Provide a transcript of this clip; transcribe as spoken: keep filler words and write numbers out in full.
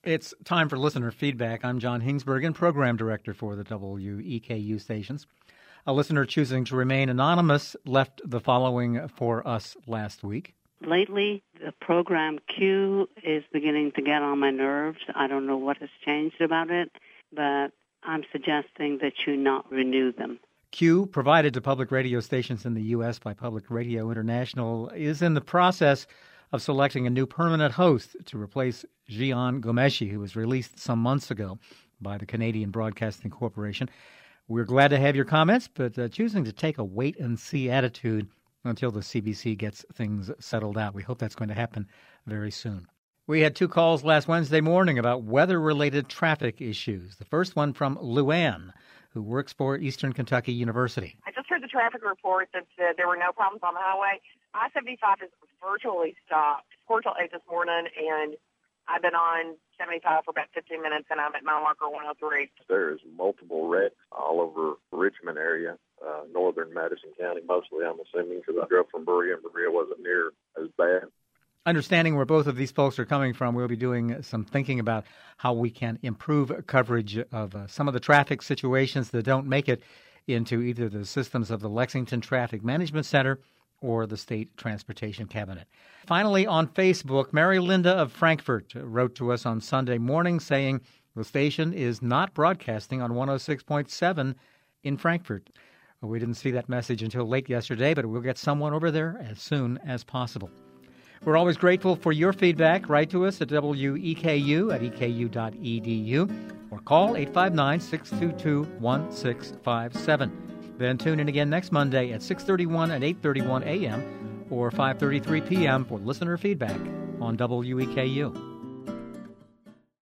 It's time for listener feedback. I'm John Hingsbergen, Program Director for the W E K U stations. A listener choosing to remain anonymous left the following for us last week. Lately, the program Q is beginning to get on my nerves. I don't know what has changed about it, but I'm suggesting that you not renew them. Q, provided to public radio stations in the U S by Public Radio International, is in the process of selecting a new permanent host to replace Jian Ghomeshi, who was released some months ago by the Canadian Broadcasting Corporation. We're glad to have your comments, but uh, choosing to take a wait-and-see attitude until the C B C gets things settled out. We hope that's going to happen very soon. We had two calls last Wednesday morning about weather-related traffic issues. The first one from Luann, who works for Eastern Kentucky University. I just heard the traffic report that said there were no problems on the highway. I seventy-five is virtually stopped. four till eight this morning, and I've been on seventy-five for about fifteen minutes, and I'm at mile marker one oh three. There's multiple wrecks all over Richmond area, uh, northern Madison County, mostly, I'm assuming, because I drove from Berea, and Berea wasn't near as bad. Understanding where both of these folks are coming from, we'll be doing some thinking about how we can improve coverage of uh, some of the traffic situations that don't make it into either the systems of the Lexington Traffic Management Center or the State Transportation Cabinet. Finally, on Facebook, Mary Linda of Frankfort wrote to us on Sunday morning saying the station is not broadcasting on one oh six point seven in Frankfort. Well, we didn't see that message until late yesterday, but we'll get someone over there as soon as possible. We're always grateful for your feedback. Write to us at W E K U at E K U dot E D U or call eight five nine, six two two, one six five seven. Then tune in again next Monday at six thirty-one and eight thirty-one a.m. or five thirty-three p.m. for listener feedback on W E K U.